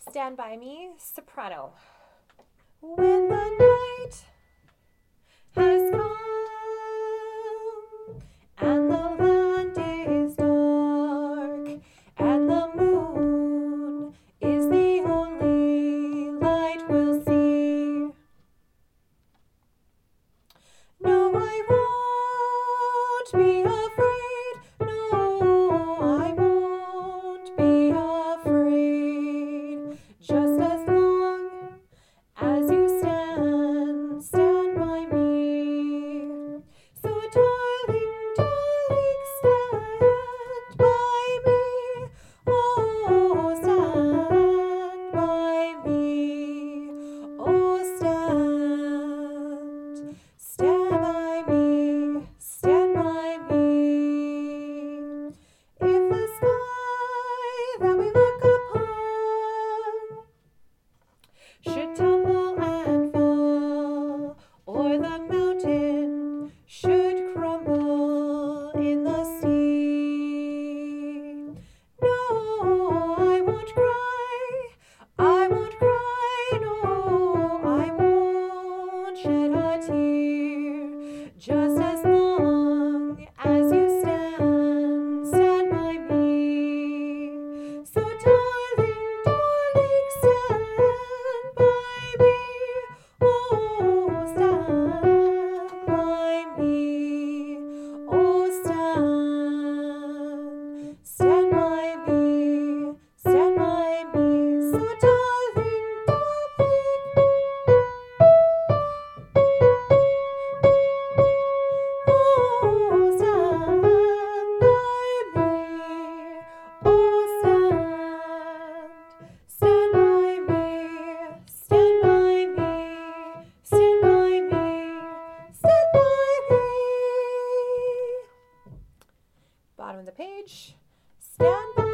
Stand By Me, soprano. When the night has come and the land is dark and the moon is the only light we'll see. No, I won't be afraid. No, I won't be afraid. Just as long as you stand by me. So darling, darling, stand by me. Oh, stand by me. Oh, stand by me, stand by me. If the sky that we look upon should tumble and fall, or the mountain should crumble in the sea, no, I won't cry, I won't cry, no, I won't shed a tear, just as long as you stand by me. So darling, darling, stand by me. Oh, stand by me. Oh, stand by me. Stand by me. So darling, darling. Oh, stand by me. Oh, stand by me. Stand by me. Stand by me. Stand by me. Bottom of the page. Stand by